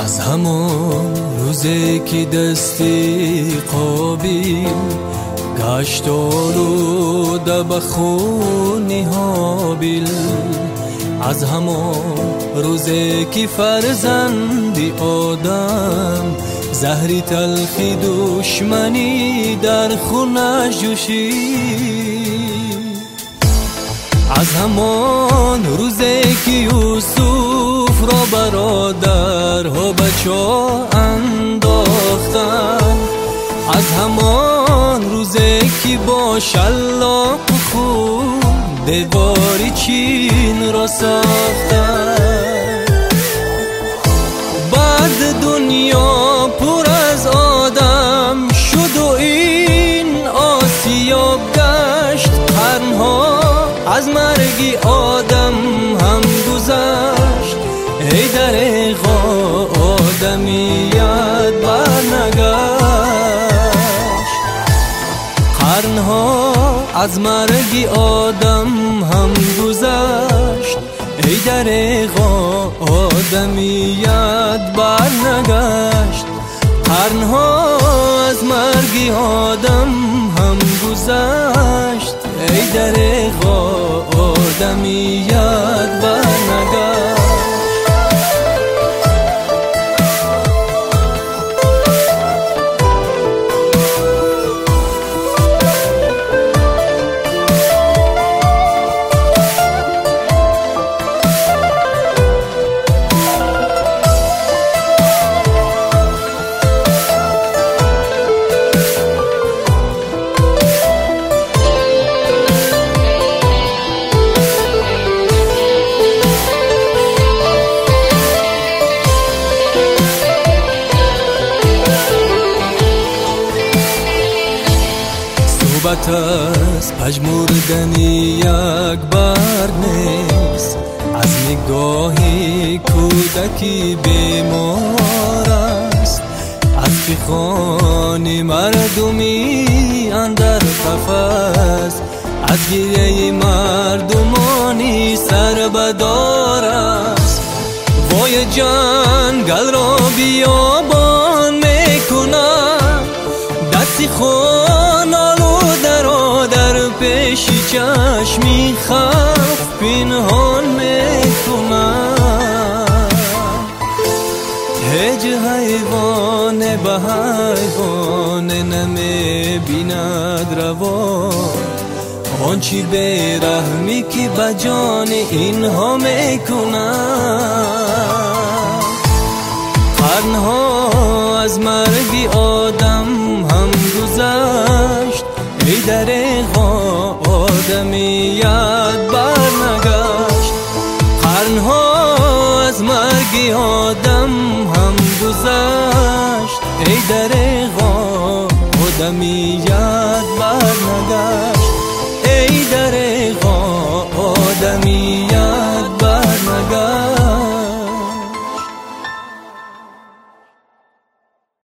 از همان روزی که دستی قابیل گشت آلوده به خون هابیل، از همان روزی که فرزندی آدم زهری تلخی دشمنی در خونش جوشید، از همان روزی که یوسف را برادرها به چاه انداختند، از همان روزی که با شلاق خون دیواری چین را ساختند. بعد دنیا پر از آدم شد و این آسیاب گشت، قرنها از مرگ آدم هم گذشت، ای دریغا آدمیت برنگشت. قرنها از مرگ آدم هم گذشت، ای دریغا آدمیت برنگشت. قرنها از مرگ آدم هم گذشت، ای دریغا آدمیت برنگشت. صحبت از پژمردنی یک برگ نیست، از نگاهی کودکی بیمار است، از فخان مردمی اندر قفس، از گریه مردمانی سربدار است. وای جنگل را بیابان میکند، دستی خون آلوده را در پیش چشمی خف پنهان میکند. هیچ حیوان به حیوان نمی بیند روا، آنچی بیرحمی که به جان اینها میکند. قرنها از مرگ آدم هم گذشت، ای دریغا آدمیت برنگشت. قرنها از مرگ آدم هم گذشت، ای دریغا آدمیت